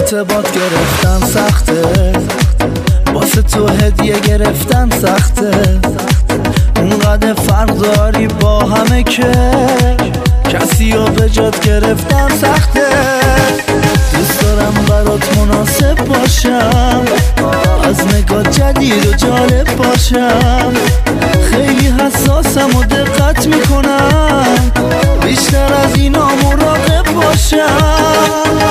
ارتباط گرفتن سخته، واسه تو هدیه گرفتن سخته. اونقدر فرق داری با همه که کسی رو به جات گرفتن سخته. دوست دارم برات مناسب باشم، از نگاه جدید و جالب باشم. خیلی حساسم و دقت میکنم، بیشتر از اینا مراقب باشم.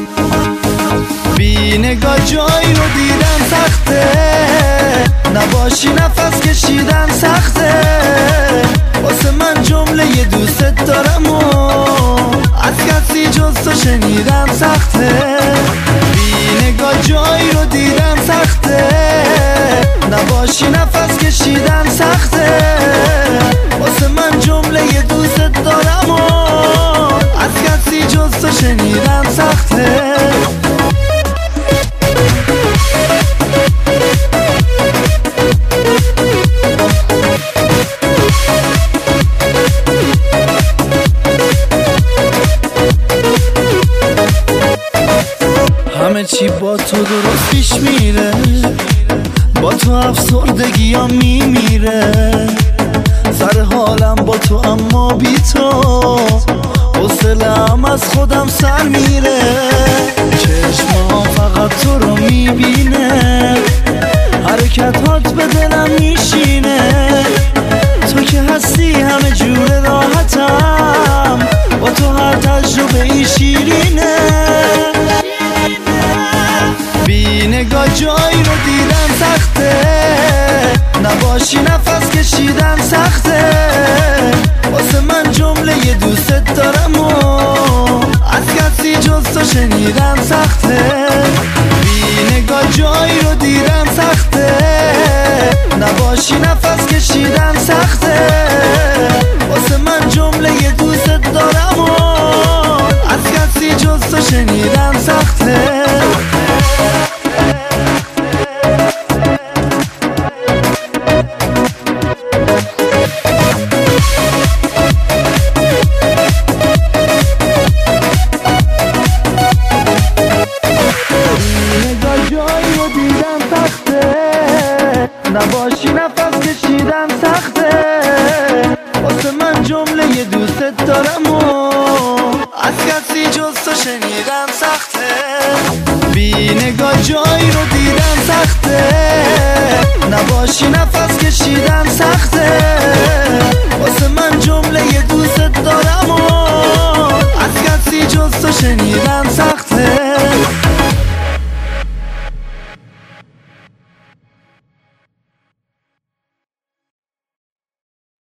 بی نگاه جایی رو دیدن سخته، نباشی نفس کشیدن سخته. واسه من جمله یه دوست دارم و از کسی جز تو شنیدن سخته. بی نگاه جایی رو دیدن سخته، نباشی نفس کشیدن سخته. واسه من جمله یه دوست دارم و از کسی جز تو شنیدن سخته. همه چی با تو درست پیش میره، با تو افسردگی ها میمیره. سر حالم با تو اما بی تو حوصله‌ام از خودم سر میره. چشمام فقط تو رو میبینه، حرکتات به دلم میشینه. تو که هستی همه جور راحتم، با تو هر تجربه ای شیرینه. بی نگاه جایی رو دیدن سخته، نباشی نفس کشیدن سخته. واسه من جمله یه دوست دارم و از کسی جز تو شنیدن سخته. بی نگاه جایی رو دیدن سخته، نباشی نفس کشیدن سخته. واسه من جمله یه دوست دارم و از کسی جز تو شنیدن سخته. نباشی نفس کشیدن سخته. واسه من جمله یه دوست دارم و از کسی جز تو شنیدن سخته. بی نگاه جایی رو دیدن سخته، نباشی نفس کشیدن سخته. واسه من جمله یه دوست دارم و از کسی جز تو شنیدن